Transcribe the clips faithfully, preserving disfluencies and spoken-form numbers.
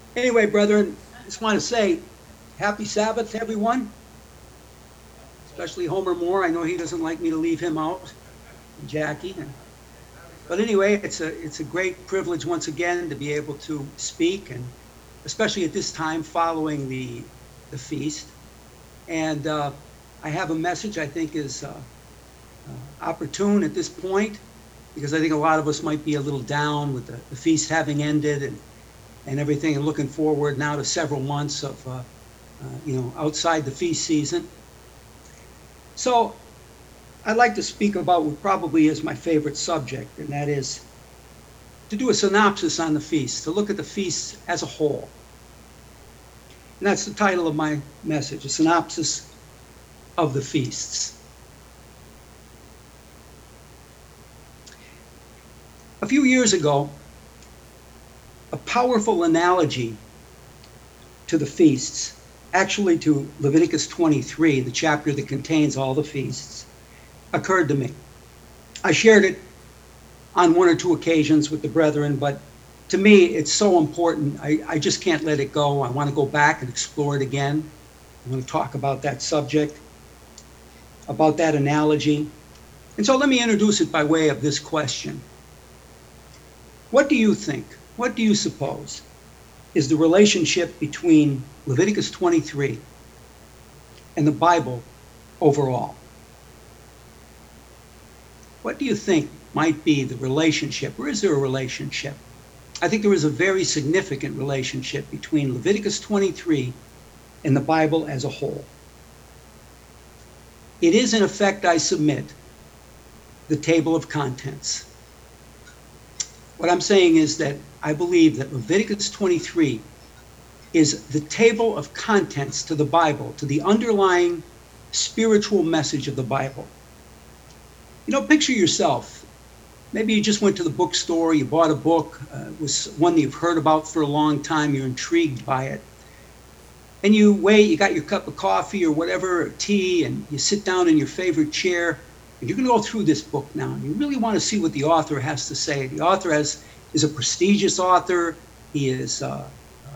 Anyway, brethren, just want to say happy Sabbath, everyone, especially Homer Moore. I know he doesn't like me to leave him out, and Jackie. But anyway, it's a it's a great privilege once again to be able to speak, and especially at this time following the the feast. And uh, I have a message I think is uh, uh, opportune at this point because I think a lot of us might be a little down with the, the feast having ended and and everything, and looking forward now to several months of, uh, uh, you know, outside the feast season. So I'd like to speak about what probably is my favorite subject, and that is to do a synopsis on the feast, to look at the feast as a whole. And that's the title of my message, a synopsis of the feasts. A few years ago, a powerful analogy to the feasts, actually to Leviticus twenty-three, the chapter that contains all the feasts, occurred to me. I shared it on one or two occasions with the brethren, but to me, it's so important. I, I just can't let it go. I want to go back and explore it again. I want to talk about that subject, about that analogy. And so let me introduce it by way of this question. What do you think? What do you suppose is the relationship between Leviticus twenty-three and the Bible overall? What do you think might be the relationship, or is there a relationship? I think there is a very significant relationship between Leviticus twenty-three and the Bible as a whole. It is, in effect, I submit, the table of contents. What I'm saying is that I believe that Leviticus twenty-three is the table of contents to the Bible, to the underlying spiritual message of the Bible. You know, picture yourself. Maybe you just went to the bookstore, you bought a book, uh, it was one that you've heard about for a long time, you're intrigued by it. And you wait, you got your cup of coffee or whatever, or tea, and you sit down in your favorite chair, and you're going to go through this book now, and you really want to see what the author has to say. The author has, is a prestigious author. He is uh, uh,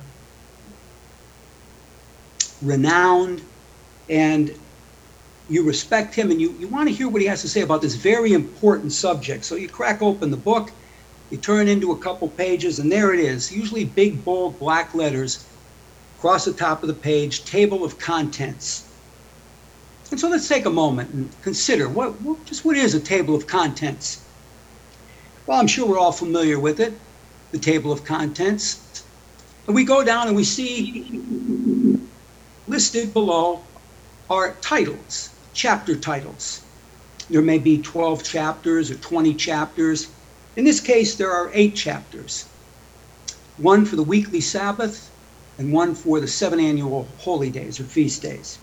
renowned, and you respect him, and you, you want to hear what he has to say about this very important subject. So you crack open the book, you turn into a couple pages, and there it is, usually big, bold, black letters across the top of the page, table of contents. And so let's take a moment and consider what, what just what is a table of contents? Well, I'm sure we're all familiar with it, the table of contents. And we go down and we see listed below are titles, chapter titles. There may be twelve chapters or twenty chapters. In this case, there are eight chapters. One for the weekly Sabbath and one for the seven annual holy days or feast days.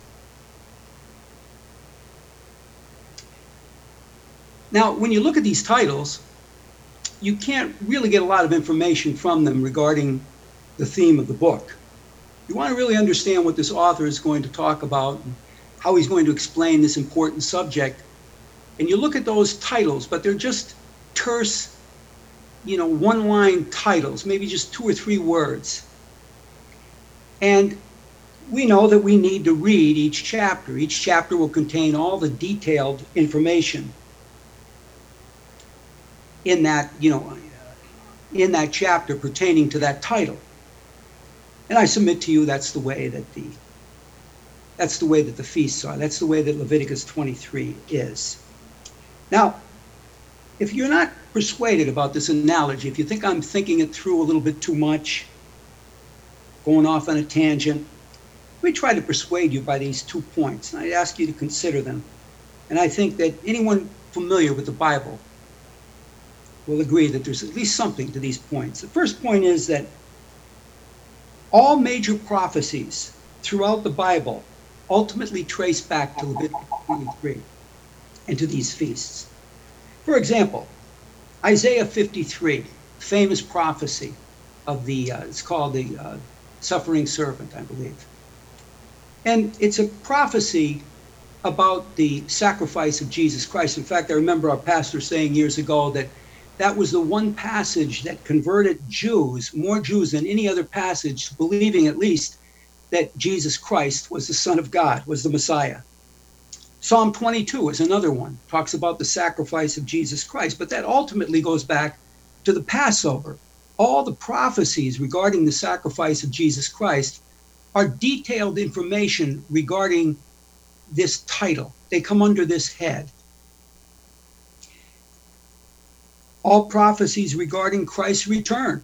Now, when you look at these titles, you can't really get a lot of information from them regarding the theme of the book. You want to really understand what this author is going to talk about and how he's going to explain this important subject. And you look at those titles, but they're just terse, you know, one-line titles, maybe just two or three words. And we know that we need to read each chapter. Each chapter will contain all the detailed information in that, you know, in that chapter pertaining to that title. And I submit to you that's the way that the that's the way that the feasts are. That's the way that Leviticus twenty-three is. Now, if you're not persuaded about this analogy, if you think I'm thinking it through a little bit too much, going off on a tangent, let me try to persuade you by these two points. And I ask you to consider them. And I think that anyone familiar with the Bible will agree that there's at least something to these points. The first point is that all major prophecies throughout the Bible ultimately trace back to Leviticus twenty-three and to these feasts. For example, Isaiah fifty-three, famous prophecy of the, uh, it's called the uh, suffering servant, I believe. And it's a prophecy about the sacrifice of Jesus Christ. In fact, I remember our pastor saying years ago that that was the one passage that converted Jews, more Jews than any other passage, believing at least that Jesus Christ was the Son of God, was the Messiah. Psalm twenty-two is another one, talks about the sacrifice of Jesus Christ, but that ultimately goes back to the Passover. All the prophecies regarding the sacrifice of Jesus Christ are detailed information regarding this title. They come under this head. All prophecies regarding Christ's return,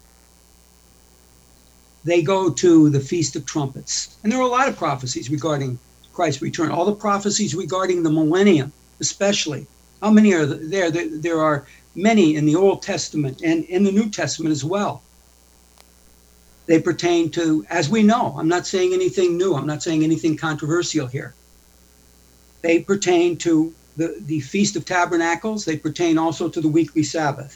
they go to the Feast of Trumpets. And there are a lot of prophecies regarding Christ's return. All the prophecies regarding the millennium, especially. How many are there? There, there are many in the Old Testament and in the New Testament as well. They pertain to, as we know, I'm not saying anything new. I'm not saying anything controversial here. They pertain to the, the Feast of Tabernacles. They pertain also to the weekly Sabbath.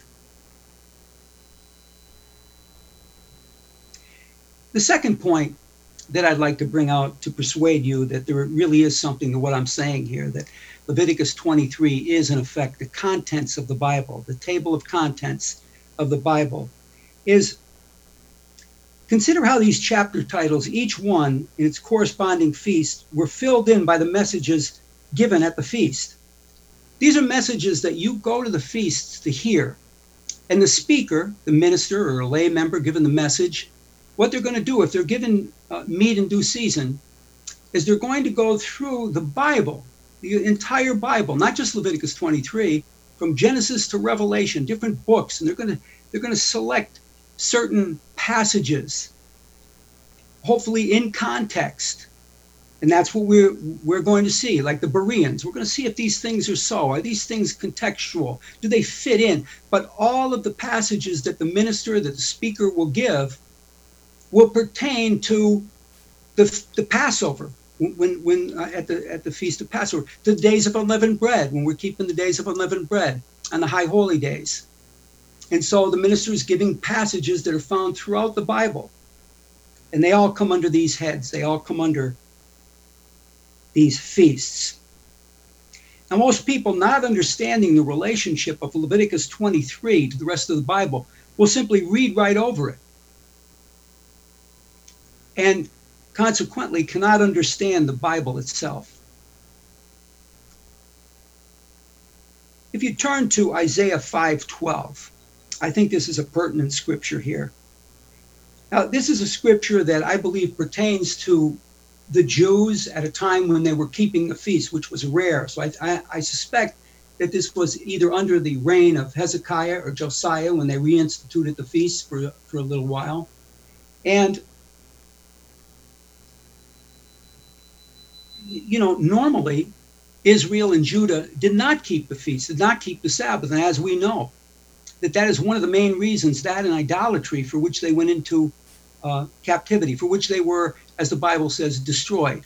The second point that I'd like to bring out to persuade you that there really is something to what I'm saying here, that Leviticus twenty-three is, in effect, the contents of the Bible, the table of contents of the Bible, is consider how these chapter titles, each one in its corresponding feast, were filled in by the messages given at the feast. These are messages that you go to the feasts to hear. And the speaker, the minister or a lay member given the message, what they're going to do if they're given uh, meat in due season is they're going to go through the Bible, the entire Bible, not just Leviticus twenty-three, from Genesis to Revelation, different books, and they're going to they're going to select certain passages, hopefully in context. And that's what we're we're going to see, like the Bereans. We're going to see if these things are so. Are these things contextual? Do they fit in? But all of the passages that the minister, that the speaker will give will pertain to the, the Passover, when when uh, at the at the Feast of Passover, the days of unleavened bread, when we're keeping the days of unleavened bread, on the high holy days. And so the minister is giving passages that are found throughout the Bible. And they all come under these heads. They all come under these feasts. Now, most people not understanding the relationship of Leviticus twenty-three to the rest of the Bible will simply read right over it, and consequently cannot understand the Bible itself. If you turn to Isaiah five twelve, I think this is a pertinent scripture here. Now, this is a scripture that I believe pertains to the Jews at a time when they were keeping the feast, which was rare. So I, I, I suspect that this was either under the reign of Hezekiah or Josiah when they reinstituted the feast for, for a little while. And you know, normally Israel and Judah did not keep the feast, did not keep the Sabbath. And as we know, that that is one of the main reasons, that and idolatry, for which they went into uh, captivity, for which they were, as the Bible says, destroyed.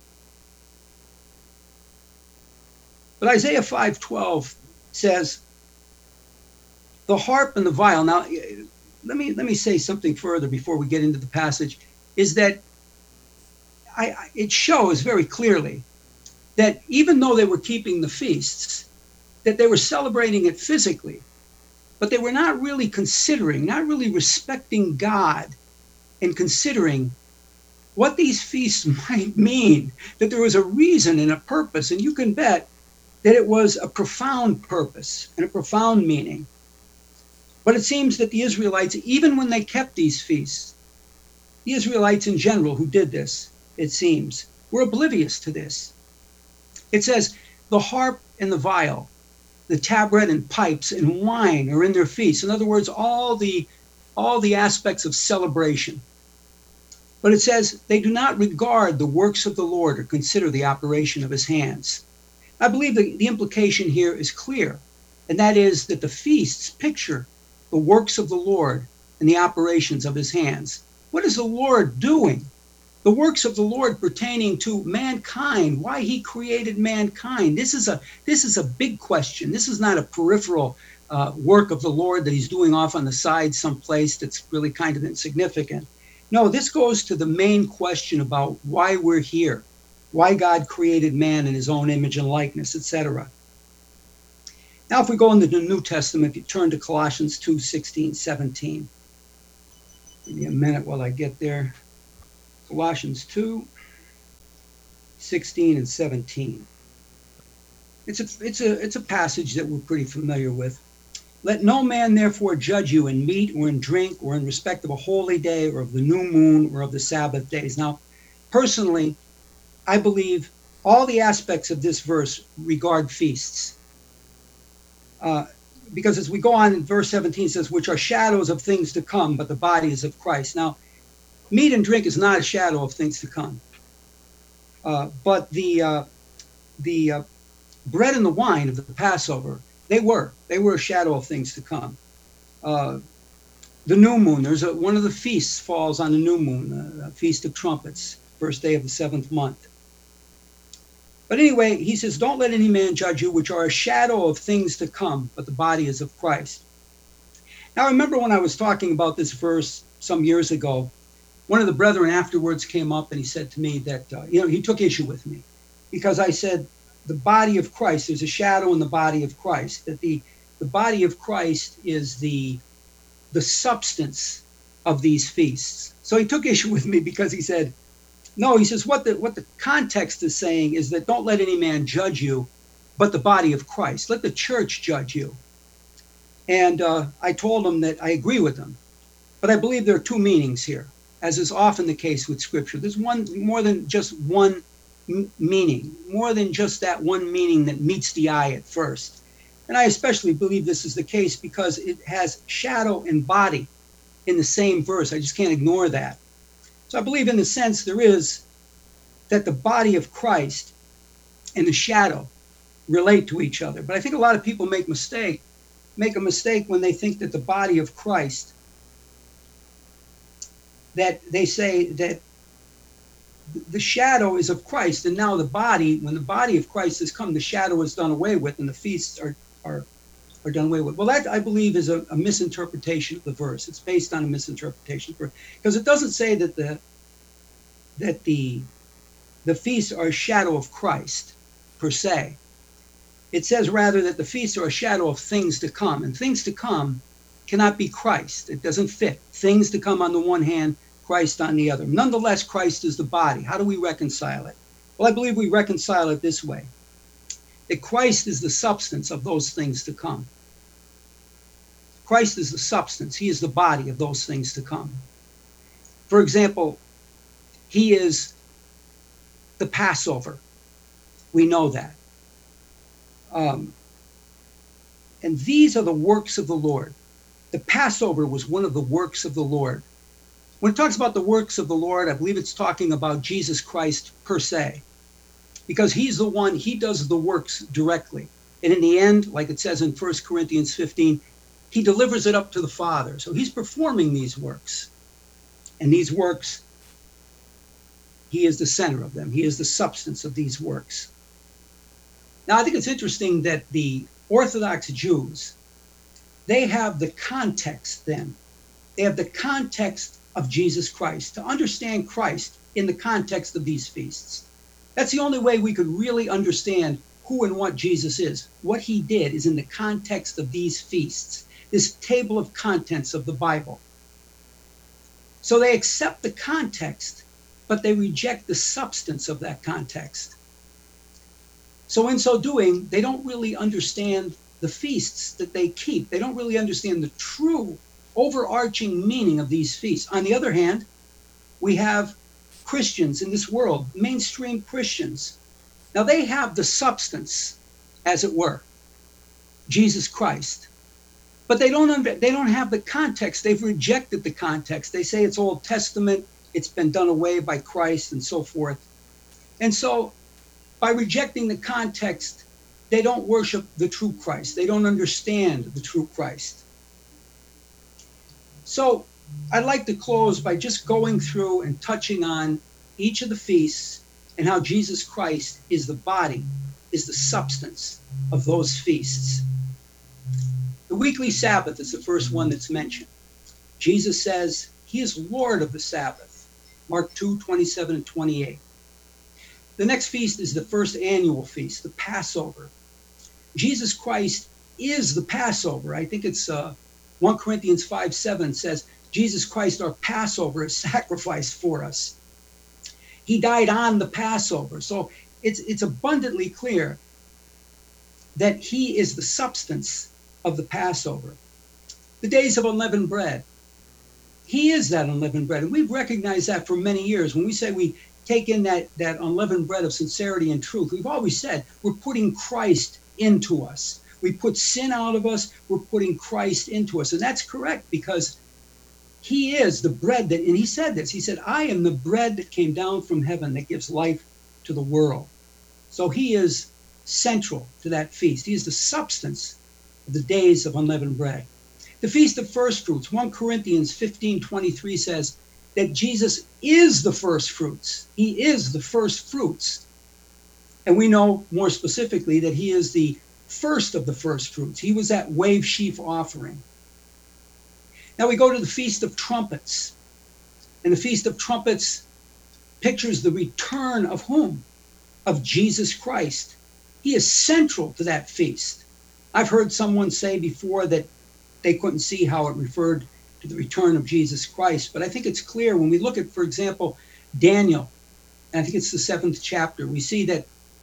But Isaiah five twelve says, the harp and the viol. Now, let me let me say something further before we get into the passage, is that I, it shows very clearly that even though they were keeping the feasts, that they were celebrating it physically, but they were not really considering, not really respecting God and considering what these feasts might mean, that there was a reason and a purpose. And you can bet that it was a profound purpose and a profound meaning. But it seems that the Israelites, even when they kept these feasts, the Israelites in general who did this, it seems, were oblivious to this. It says, the harp and the viol, the tabret and pipes and wine are in their feasts. In other words, all the, all the aspects of celebration. But it says, they do not regard the works of the Lord or consider the operation of his hands. I believe the, the implication here is clear, and that is that the feasts picture the works of the Lord and the operations of his hands. What is the Lord doing? The works of the Lord pertaining to mankind, why he created mankind. This is a this is a big question. This is not a peripheral uh, work of the Lord that he's doing off on the side someplace that's really kind of insignificant. No, this goes to the main question about why we're here, why God created man in his own image and likeness, et cetera. Now, if we go into the New Testament, if you turn to Colossians two, sixteen, seventeen. Give me a minute while I get there. Colossians two, sixteen, and seventeen. It's a, it's a, it's a passage that we're pretty familiar with. Let no man therefore judge you in meat or in drink or in respect of a holy day or of the new moon or of the Sabbath days. Now, personally, I believe all the aspects of this verse regard feasts. Uh, because as we go on in verse seventeen, it says, which are shadows of things to come, but the body is of Christ. Now, meat and drink is not a shadow of things to come. Uh, but the, uh, the uh, bread and the wine of the Passover, They were. They were a shadow of things to come. Uh, the new moon, there's a, one of the feasts falls on the new moon, uh, a Feast of Trumpets, first day of the seventh month. But anyway, he says, don't let any man judge you, which are a shadow of things to come, but the body is of Christ. Now, I remember when I was talking about this verse some years ago, one of the brethren afterwards came up and he said to me that, uh, you know, he took issue with me because I said, the body of Christ, there's a shadow in the body of Christ, that the, the body of Christ is the, the substance of these feasts. So he took issue with me because he said, no, he says, what the, what the context is saying is that don't let any man judge you, but the body of Christ. Let the church judge you. And uh, I told him that I agree with him. But I believe there are two meanings here, as is often the case with Scripture. There's one more than just one meaning, more than just that one meaning that meets the eye at first. And I especially believe this is the case because it has shadow and body in the same verse. I just can't ignore that. So I believe in the sense there is that the body of Christ and the shadow relate to each other. But I think a lot of people make mistake, make a mistake when they think that the body of Christ, that they say that the shadow is of Christ, and now the body, when the body of Christ has come, the shadow is done away with, and the feasts are are, are done away with. Well, that, I believe, is a, a misinterpretation of the verse. It's based on a misinterpretation, because it doesn't say that the that the the feasts are a shadow of Christ, per se. It says, rather, that the feasts are a shadow of things to come, and things to come cannot be Christ. It doesn't fit. Things to come on the one hand, Christ on the other. Nonetheless, Christ is the body. How do we reconcile it? Well, I believe we reconcile it this way, that Christ is the substance of those things to come. Christ is the substance. He is the body of those things to come. For example, he is the Passover. We know that. Um, and these are the works of the Lord. The Passover was one of the works of the Lord. When it talks about the works of the Lord, I believe it's talking about Jesus Christ per se, because he's the one, he does the works directly. And in the end, like it says in First Corinthians fifteen, he delivers it up to the Father. So he's performing these works. And these works, he is the center of them. He is the substance of these works. Now, I think it's interesting that the Orthodox Jews, they have the context then. They have the context of Jesus Christ, to understand Christ in the context of these feasts. That's the only way we could really understand who and what Jesus is. What he did is in the context of these feasts, this table of contents of the Bible. So they accept the context, but they reject the substance of that context. So in so doing, they don't really understand the feasts that they keep. They don't really understand the true overarching meaning of these feasts. On the other hand, we have Christians in this world, mainstream Christians. Now they have the substance, as it were, Jesus Christ, but they don't under, they don't have the context. They've rejected the context. They say it's Old Testament, it's been done away by Christ, and so forth. And so, by rejecting the context, they don't worship the true Christ. They don't understand the true Christ. So I'd like to close by just going through and touching on each of the feasts and how Jesus Christ is the body, is the substance of those feasts. The weekly Sabbath is the first one that's mentioned. Jesus says he is Lord of the Sabbath, Mark two, twenty-seven and twenty-eight. The next feast is the first annual feast, the Passover. Jesus Christ is the Passover. I think it's uh, First Corinthians five seven says, Jesus Christ, our Passover, is sacrificed for us. He died on the Passover. So it's, it's abundantly clear that he is the substance of the Passover. The days of unleavened bread. He is that unleavened bread. And we've recognized that for many years. When we say we take in that, that unleavened bread of sincerity and truth, we've always said we're putting Christ into us. We put sin out of us, we're putting Christ into us. And that's correct, because he is the bread that, and he said this, he said, I am the bread that came down from heaven that gives life to the world. So he is central to that feast. He is the substance of the days of unleavened bread. The Feast of First Fruits, First Corinthians fifteen twenty-three says that Jesus is the first fruits. He is the first fruits. And we know more specifically that he is the first of the first fruits. He was that wave sheaf offering. Now we go to the Feast of Trumpets. And the Feast of Trumpets pictures the return of whom? Of Jesus Christ. He is central to that feast. I've heard someone say before that they couldn't see how it referred to the return of Jesus Christ. But I think it's clear when we look at, for example, Daniel, and I think it's the seventh chapter, we see that,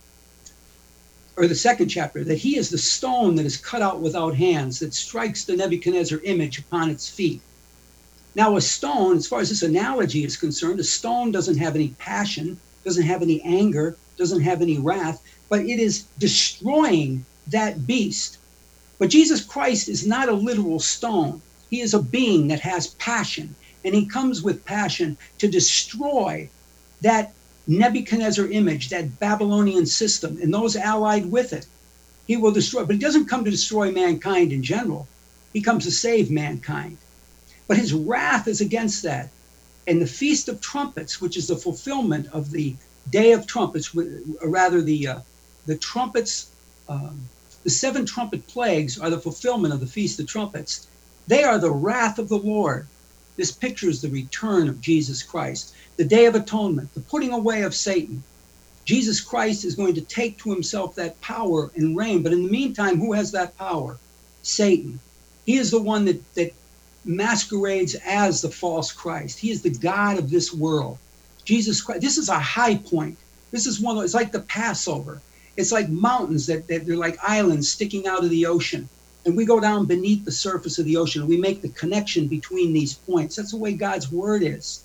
or the second chapter, that he is the stone that is cut out without hands, that strikes the Nebuchadnezzar image upon its feet. Now a stone, as far as this analogy is concerned, a stone doesn't have any passion, doesn't have any anger, doesn't have any wrath, but it is destroying that beast. But Jesus Christ is not a literal stone. He is a being that has passion, and he comes with passion to destroy that Nebuchadnezzar image, that Babylonian system, and those allied with it. He will destroy, but he doesn't come to destroy mankind in general. He comes to save mankind. But his wrath is against that. And the Feast of Trumpets, which is the fulfillment of the Day of Trumpets, or rather the uh, the trumpets, um, the seven trumpet plagues are the fulfillment of the Feast of Trumpets. They are the wrath of the Lord. This pictures the return of Jesus Christ. The Day of Atonement, the putting away of Satan. Jesus Christ is going to take to himself that power and reign. But in the meantime, who has that power? Satan. He is the one that, that masquerades as the false Christ. He is the God of this world. Jesus Christ, this is a high point. This is one of, it's like the Passover. It's like mountains that, that they're like islands sticking out of the ocean. And we go down beneath the surface of the ocean and we make the connection between these points. That's the way God's word is.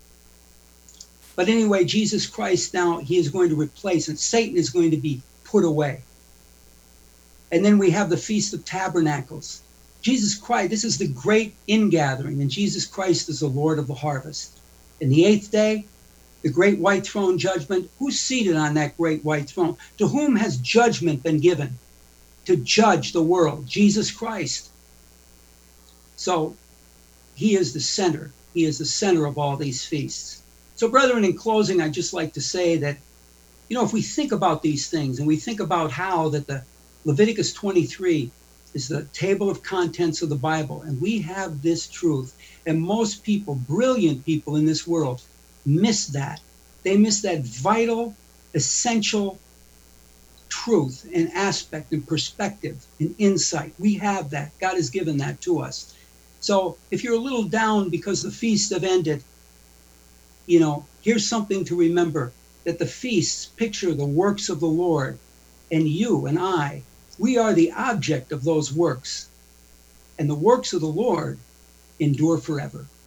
But anyway, Jesus Christ now, he is going to replace, and Satan is going to be put away. And then we have the Feast of Tabernacles. Jesus Christ, this is the great ingathering, and Jesus Christ is the Lord of the harvest. In the eighth day, the great white throne judgment. Who's seated on that great white throne? To whom has judgment been given? To judge the world, Jesus Christ. So he is the center. He is the center of all these feasts. So brethren, in closing, I'd just like to say that, you know, if we think about these things and we think about how that the Leviticus twenty-three is the table of contents of the Bible, and we have this truth, and most people, brilliant people in this world, miss that. They miss that vital, essential truth and aspect and perspective and insight. We have that. God has given that to us. So if you're a little down because the feasts have ended, you know, here's something to remember, that the feasts picture the works of the Lord, and you and I, we are the object of those works. And the works of the Lord endure forever.